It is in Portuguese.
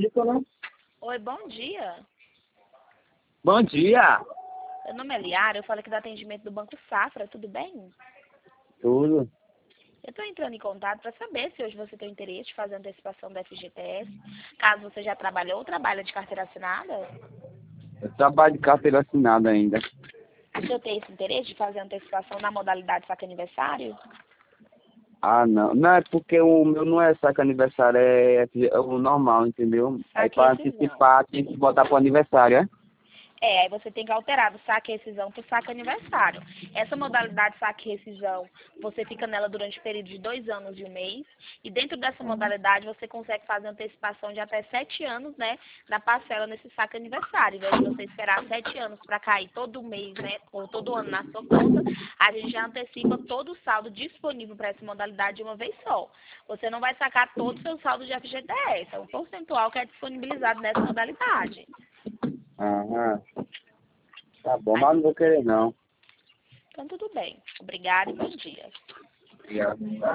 Oi, bom dia. Bom dia. Meu nome é Liara, eu falo aqui do atendimento do Banco Safra, tudo bem? Tudo. Eu estou entrando em contato para saber se hoje você tem interesse de fazer antecipação da FGTS, caso você já trabalhou ou trabalha de carteira assinada. Eu trabalho de carteira assinada ainda. O senhor tem esse interesse de fazer antecipação na modalidade saque aniversário? Ah, não. Não é porque o meu não é saque aniversário, é o normal, entendeu? Aí Saque e para rescisão. antecipar tem que botar pro aniversário, é? Aí você tem que alterar do saque e rescisão para o saque aniversário. Essa modalidade saque e rescisão, você fica nela durante o período de 2 anos e 1 mês. E dentro dessa modalidade, você consegue fazer antecipação de até 7 anos, né, da parcela nesse saque aniversário. Em vez de você esperar 7 anos para cair todo mês, né, ou todo ano na sua conta, a gente já antecipa todo o saldo disponível para essa modalidade de uma vez só. Você não vai sacar todo o seu saldo de FGTS, é um percentual que é disponibilizado nessa modalidade. Aham. Tá bom, Aí, mas não vou querer não. então, tudo bem. Obrigada e bom dia. Obrigado.